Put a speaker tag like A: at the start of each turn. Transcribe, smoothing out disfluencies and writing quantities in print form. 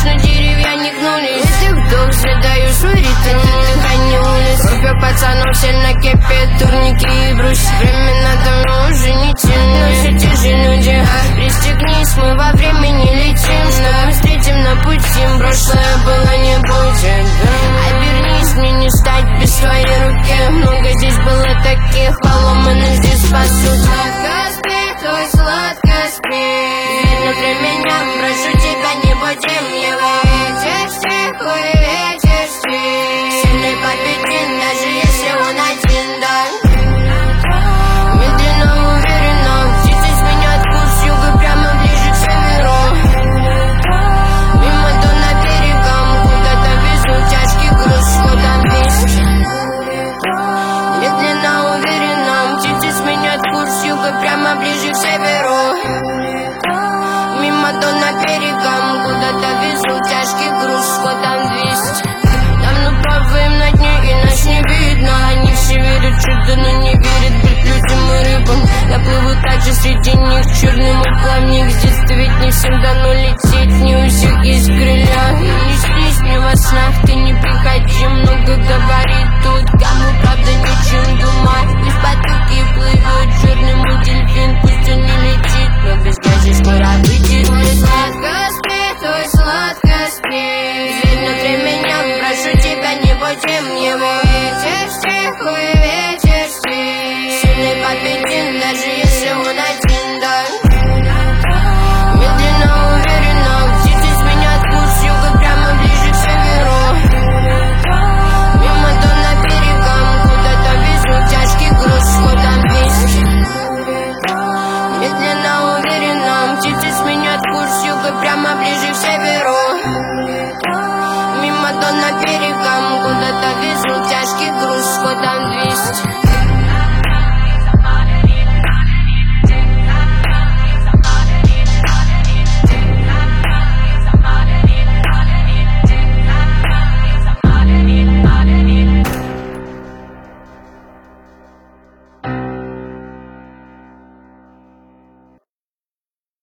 A: точно деревья не гнулись. Выдох, задаю свой ритм, дыхание улиц. Группа пацанов все на кепе, турники и брус. Времена давно уже не те, но все те же люди. Пристегнись, мы во времени летим, что мы встретим на пути. Прошлое было, не будет. Обернись, мне не стать без твоей руки. Много здесь было таких поломанных, здесь спасут. Сладко спи, твой сладко спи. Видно про меня, прошу тебя, не будем его. Ветер стиху и ветер спи. Сильный победит, даже если он один, да. Медленно, уверенно, птицы сменят курс юга прямо ближе к северу. Мимо дона берегом, куда-то везут тяжкий груз, ходом вниз. Медленно, уверенно, птицы сменят курс юга прямо ближе к северу. Мимо дона берегом, куда-то везут тяжкий груз, ходом 200. Давно плаваем на дне и нас не видно. Они все верят в чудо, но не верят быть людям и рыбам. Я плыву также среди них, черный мой плавник. С детства ведь не всем дано лететь, не у всех есть крылья. И не снись мне во снах, ты не приходи, много говорит тут. Кому правда нечем думать, пусть потоки плывет. Черный мой дельфин, пусть он не летит, но без грязи скоро выйдет. Твой сладко спи, твой сладко спи. Видно для меня, прошу тебя, не будем его. Ветер стиху и ветер спи. Сильный победит, даже если он один, да. Медленно, уверенно, птицы сменят курс юга прямо ближе к северу. Мимо дона берегом, куда-то везут тяжкий груз, ходом 200. Медленно, уверенно, птицы сменят курс юга прямо ближе к северу. Мимо дона берегом, куда-то везут тяжкий груз, ходом 200.